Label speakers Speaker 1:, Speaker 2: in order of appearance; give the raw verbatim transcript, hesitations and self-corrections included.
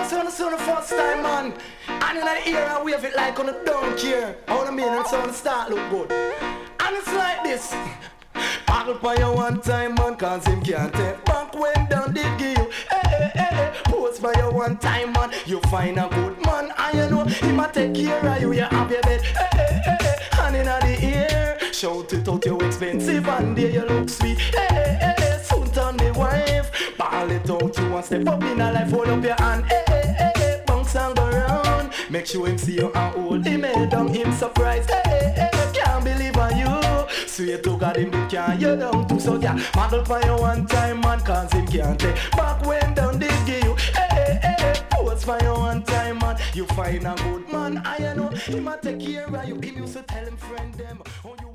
Speaker 1: So when I see the first time, man, and in the ear I wave it like on a don't care. How I mean, and so when start look good. And it's like this. Paddle for you one time, man, cause him can't take back when down did give you. Hey, hey, hey, hey. Pose for you one time, man, you find a good man, and you know he might take care of you, you have your bed. Hey, hey, hey, hey. And in the ear, shout it out, you expensive, and there you look sweet. Hey, hey, hey, hey. Soon turn the wife, ball it out, you want step up in a life, hold up your hand. Hey, hey, hey, hey. Bounce and go round, make sure him see you and hold him head down, him surprised. Hey, hey, hey, hey. Can't believe on you. Sweet to God him did can't you down to so yeah. Model for you one time, man, cause him can't take back when down did give you. Hey, hey, hey, pose for you one time, man, you find a good man. I know he might take care of you. Him used to tell him friend them. Oh, you